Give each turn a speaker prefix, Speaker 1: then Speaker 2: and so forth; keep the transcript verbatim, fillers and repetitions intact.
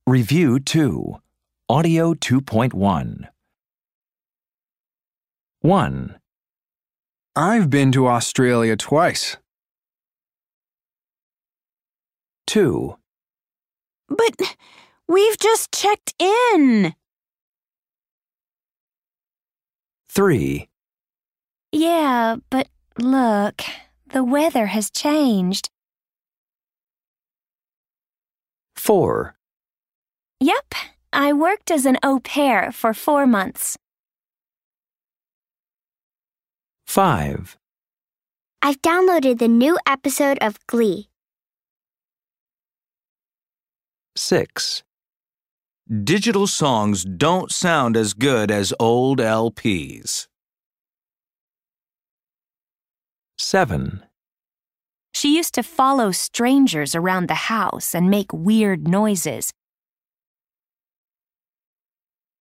Speaker 1: Review two. Audio two point one. one.
Speaker 2: I've been to Australia twice.
Speaker 1: two.
Speaker 3: But we've just checked in.
Speaker 1: three.
Speaker 3: Yeah, but look, the weather has changed.
Speaker 1: four.
Speaker 3: Yep, I worked as an au pair for four months.
Speaker 1: five.
Speaker 4: I've downloaded the new episode of Glee.
Speaker 1: six.
Speaker 5: Digital songs don't sound as good as old L Ps.
Speaker 1: seven.
Speaker 3: She used to follow strangers around the house and make weird noises.